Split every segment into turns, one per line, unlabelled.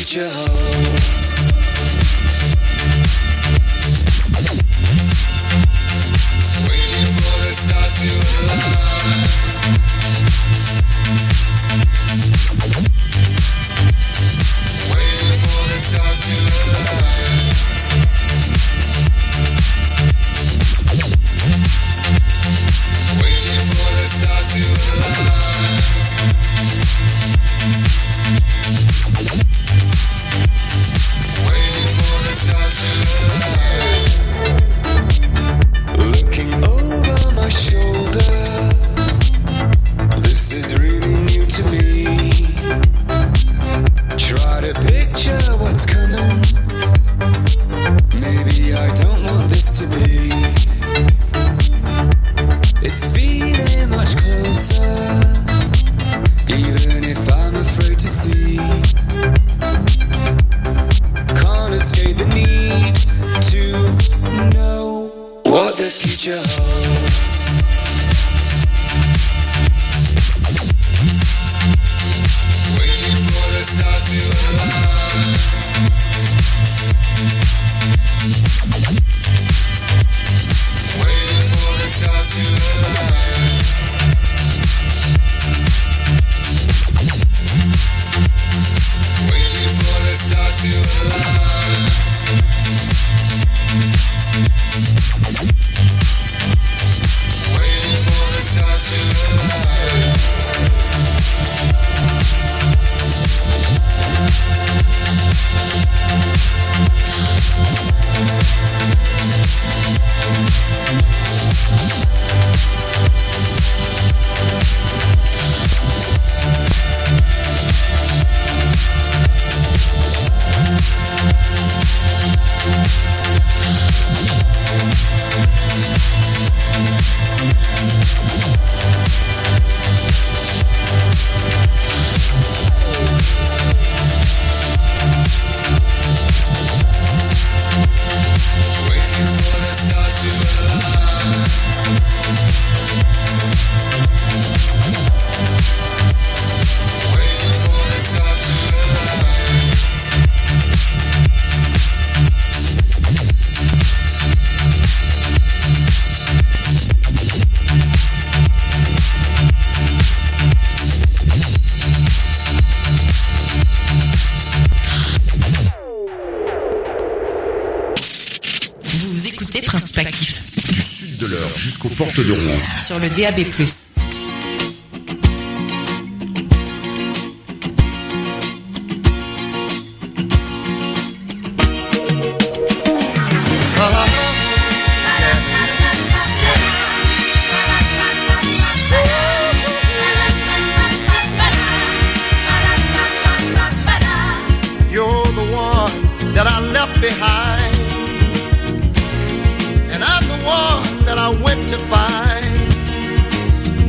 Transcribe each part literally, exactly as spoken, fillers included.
future holds. Waiting for the stars to align. Waiting for the stars to align. Waiting for the stars to align. Waiting for the stars to align. Looking over my shoulder, this is really new to me. Try to picture what's coming. Maybe I don't want this to be. It's feeling much closer, even if I'm afraid to see. Can't escape the need to know what the future holds. Waiting for the stars to align. Waiting for the stars to align. Waiting for the stars to align. Waiting for the stars to align.
Jusqu'aux portes de Rouen.
Sur le D A B plus.
You're the one that I left behind, and I'm the one that I went to find.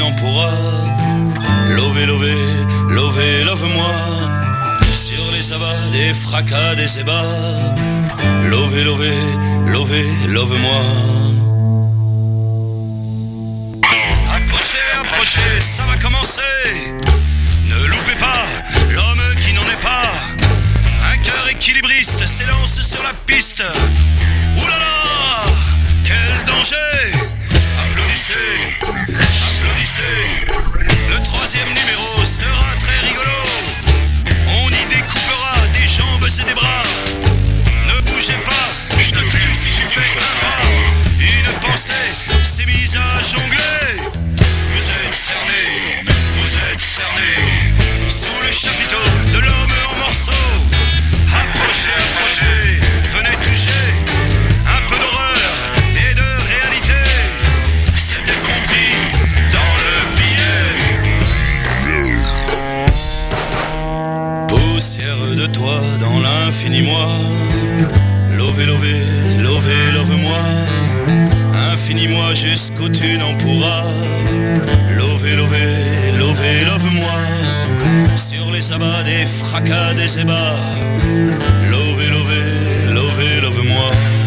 n'en pourra. Lové, lové, lové, love-moi. Sur les abats des fracas des ébats. Lové, lové, lové, love-moi. Approchez, approchez, ça va commencer. Ne loupez pas l'homme qui n'en est pas. Un cœur équilibriste s'élance sur la piste. Ouh là là, quel danger! Applaudissez, applaudissez. Le troisième numéro sera très rigolo. On y découpera des jambes et des bras. Ne bougez pas, je te tue si tu fais un pas. Une pensée s'est mise à jongler. Vous êtes cernés, vous êtes cernés. Sous le chapiteau de l'homme en morceaux. Approchez, approchez, venez toucher. Un peu d'horreur et de réalité. C'était compris dans le billet. Poussière de toi dans l'infini moi. Lové, lové, lové, love-moi. Infini-moi jusqu'où tu n'en pourras. Lové, lové, lové, love-moi. Sur les abats des fracas des ébats. Lové, lové, lové, love-moi.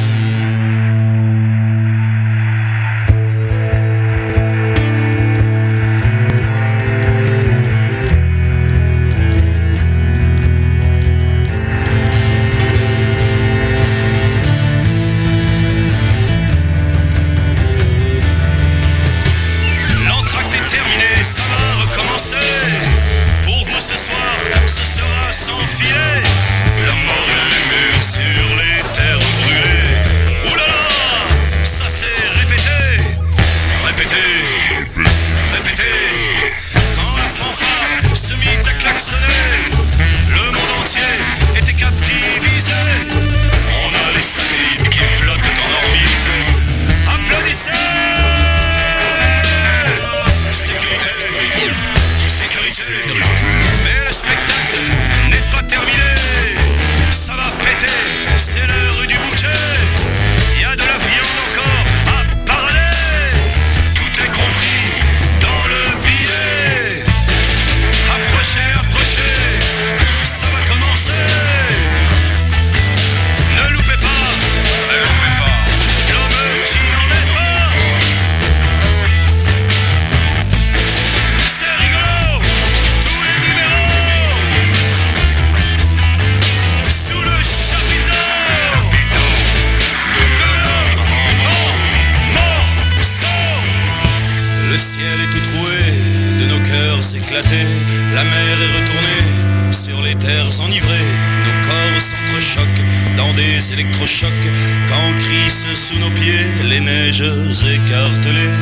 La mer est retournée sur les terres enivrées. Nos corps s'entrechoquent dans des électrochocs. Quand crissent sous nos pieds les neiges écartelées.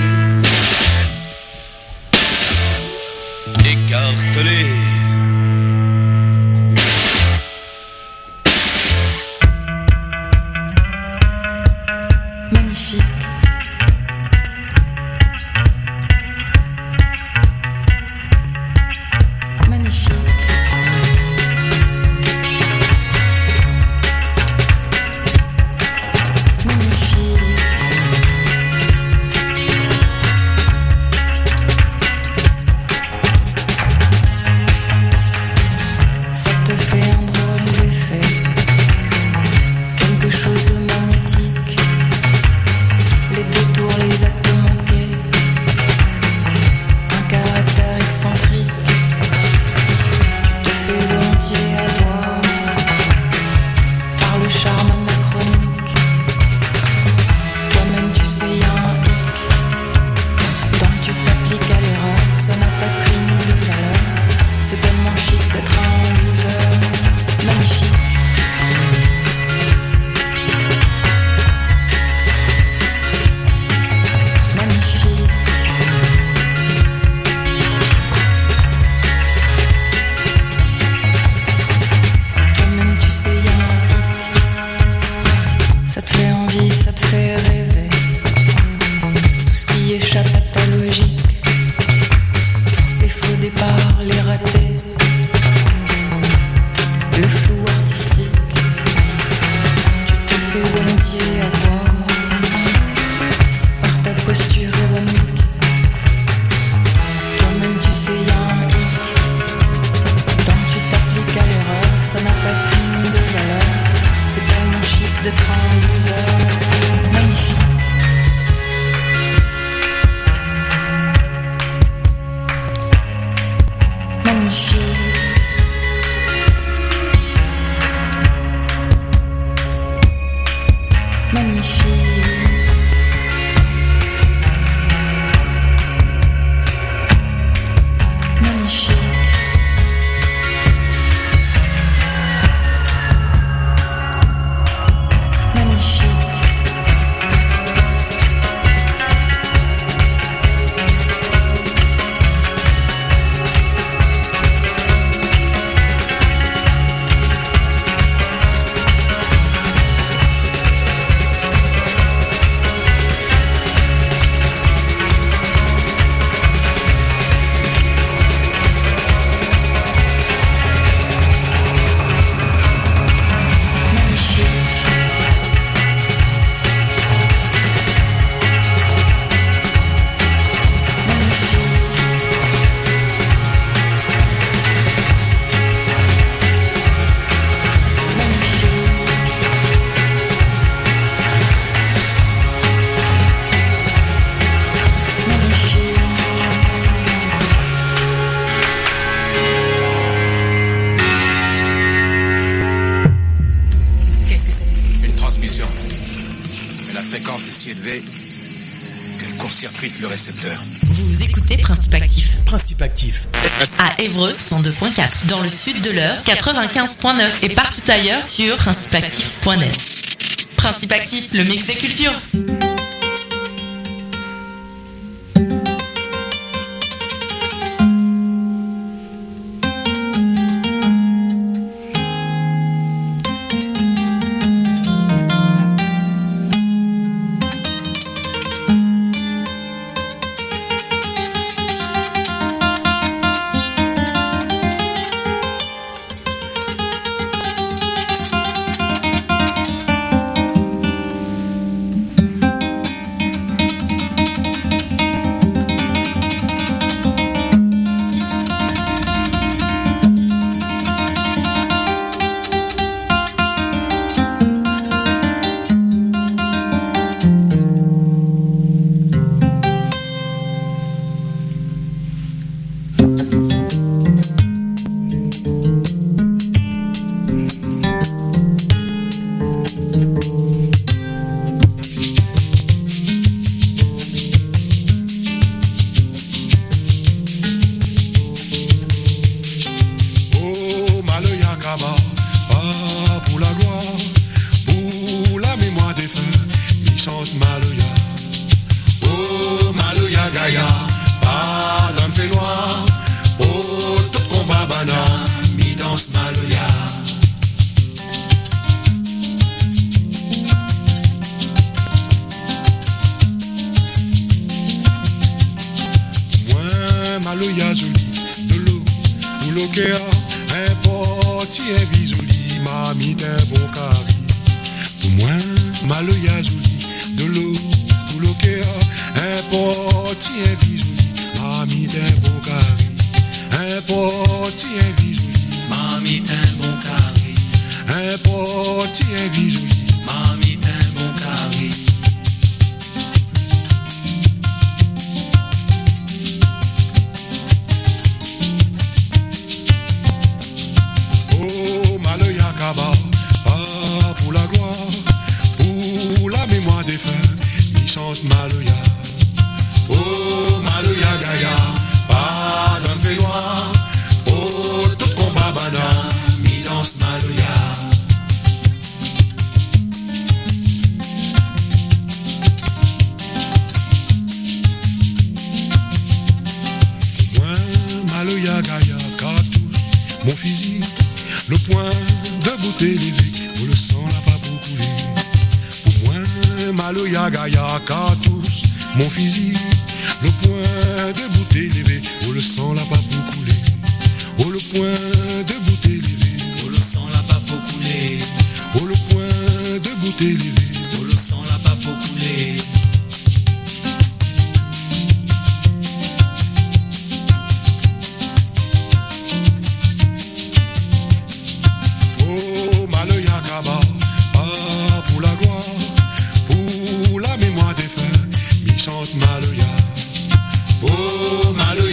Écartelées.
Magnifique. récepteur.
Vous écoutez Principe Actif.
Principe Actif.
À Évreux, cent deux virgule quatre. Dans le sud de l'Eure, quatre-vingt-quinze virgule neuf. Et partout ailleurs sur principe actif point net. Principe Actif, le mix des cultures.
Maloya, oh Maloya.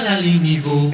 la ligne niveau.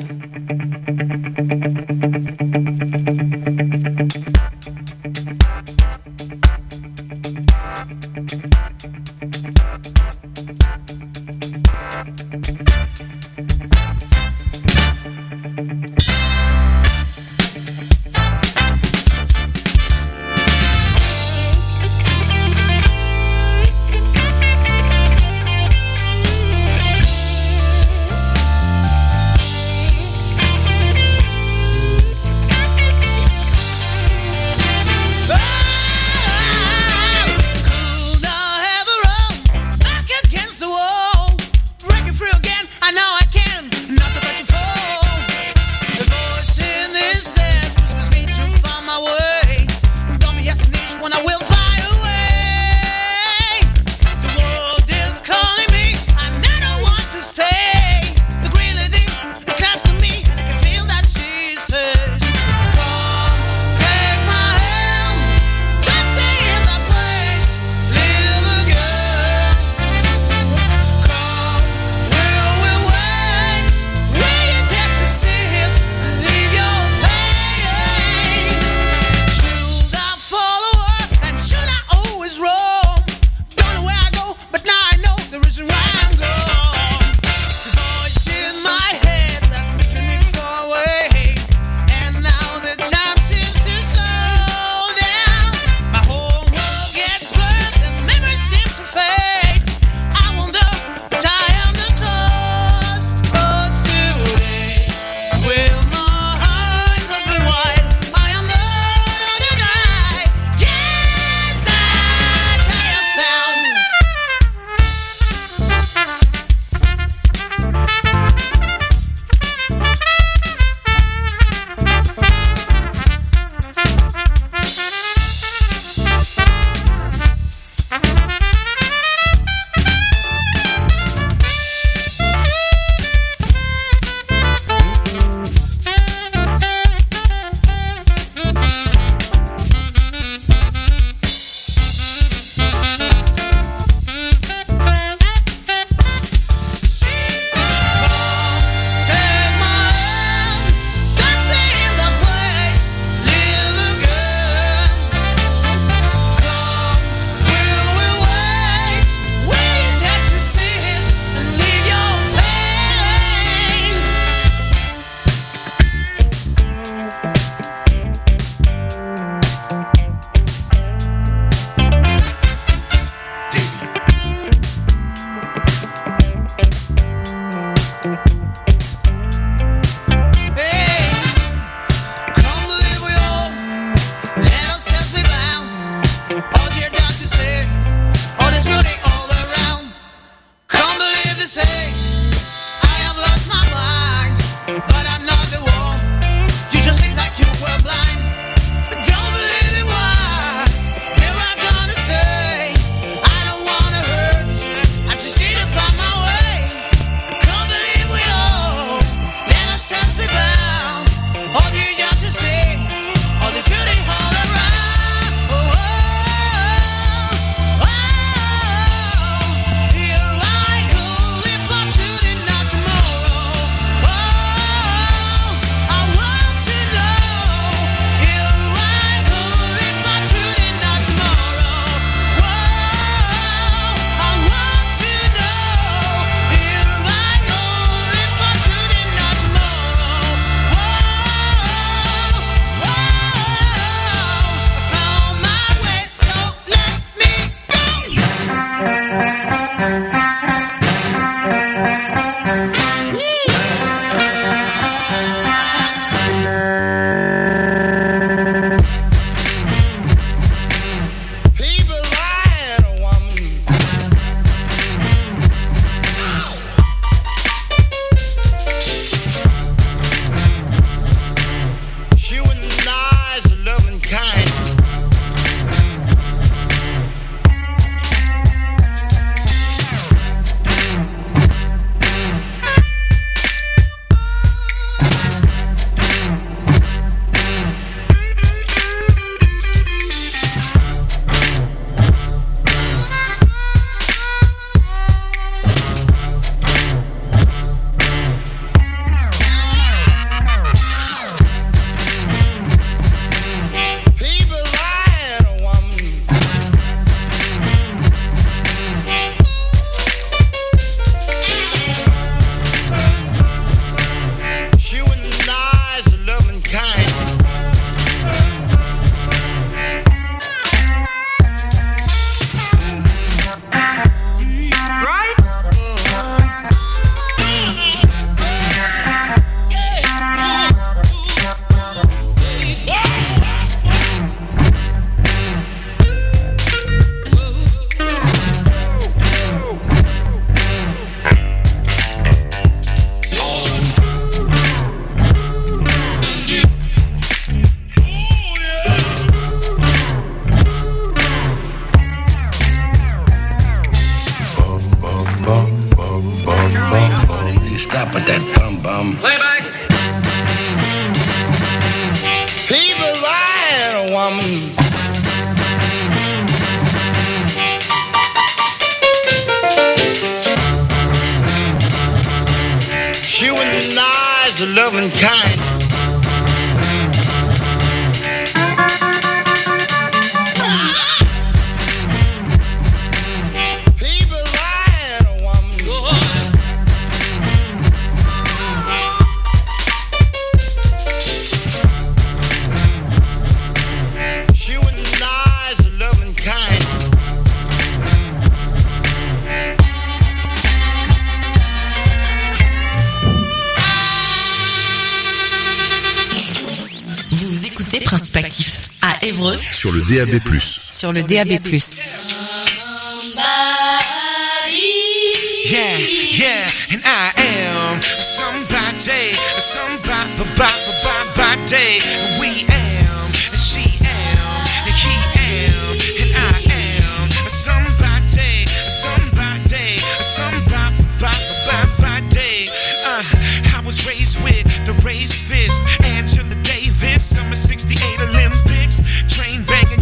loving kind. People lie at a woman. She was nice, loving kind.
Vous écoutez Principe Actif à Évreux
Sur le D A B plus.
sur le D A B plus.
Yeah, yeah, and I am somebody, somebody, somebody, we am.